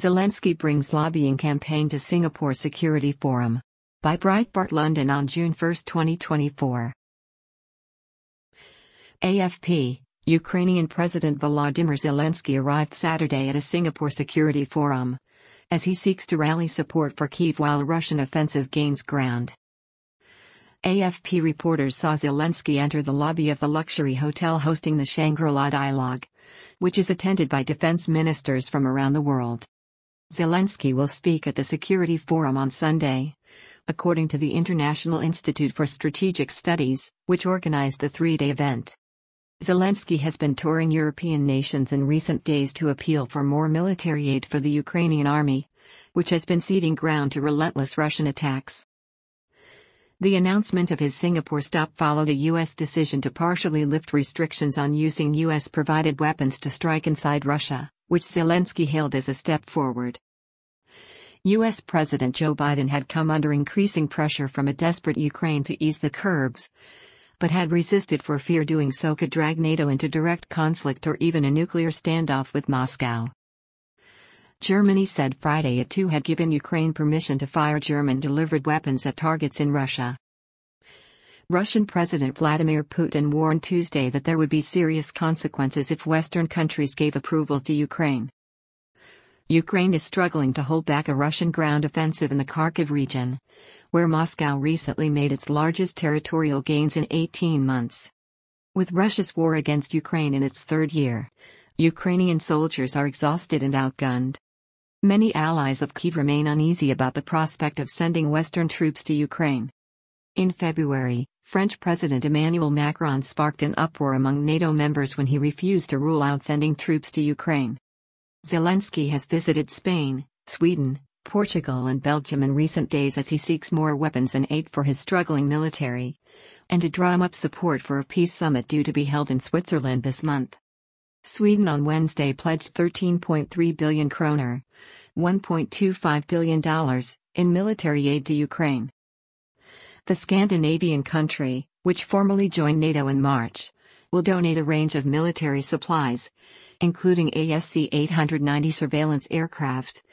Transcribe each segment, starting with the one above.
Zelensky brings lobbying campaign to Singapore Security Forum. By Breitbart London on June 1, 2024. AFP, Ukrainian President Volodymyr Zelensky arrived Saturday at a Singapore Security Forum, as he seeks to rally support for Kyiv while a Russian offensive gains ground. AFP reporters saw Zelensky enter the lobby of the luxury hotel hosting the Shangri-La Dialogue, which is attended by defense ministers from around the world. Zelensky will speak at the Security Forum on Sunday, according to the International Institute for Strategic Studies, which organized the three-day event. Zelensky has been touring European nations in recent days to appeal for more military aid for the Ukrainian army, which has been ceding ground to relentless Russian attacks. The announcement of his Singapore stop followed a U.S. decision to partially lift restrictions on using U.S.-provided weapons to strike inside Russia, which Zelensky hailed as a step forward. U.S. President Joe Biden had come under increasing pressure from a desperate Ukraine to ease the curbs, but had resisted for fear doing so could drag NATO into direct conflict or even a nuclear standoff with Moscow. Germany said Friday it too had given Ukraine permission to fire German-delivered weapons at targets in Russia. Russian President Vladimir Putin warned Tuesday that there would be serious consequences if Western countries gave approval to Ukraine. Ukraine is struggling to hold back a Russian ground offensive in the Kharkiv region, where Moscow recently made its largest territorial gains in 18 months. With Russia's war against Ukraine in its third year, Ukrainian soldiers are exhausted and outgunned. Many allies of Kyiv remain uneasy about the prospect of sending Western troops to Ukraine. In February, French President Emmanuel Macron sparked an uproar among NATO members when he refused to rule out sending troops to Ukraine. Zelensky has visited Spain, Sweden, Portugal and Belgium in recent days as he seeks more weapons and aid for his struggling military, and to drum up support for a peace summit due to be held in Switzerland this month. Sweden on Wednesday pledged 13.3 billion kroner, $1.25 billion, in military aid to Ukraine. The Scandinavian country, which formally joined NATO in March, will donate a range of military supplies, including ASC-890 surveillance aircraft,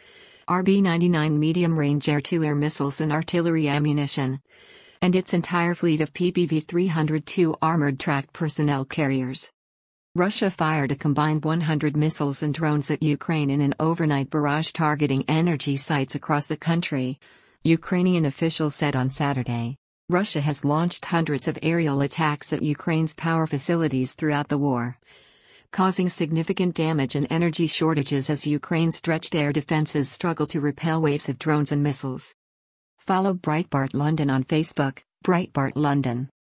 RB-99 medium-range air-to-air missiles and artillery ammunition, and its entire fleet of PPV-302 armored tracked personnel carriers. Russia fired a combined 100 missiles and drones at Ukraine in an overnight barrage targeting energy sites across the country, Ukrainian officials said on Saturday. Russia has launched hundreds of aerial attacks at Ukraine's power facilities throughout the war, causing significant damage and energy shortages as Ukraine's stretched air defenses struggle to repel waves of drones and missiles. Follow Breitbart London on Facebook, Breitbart London.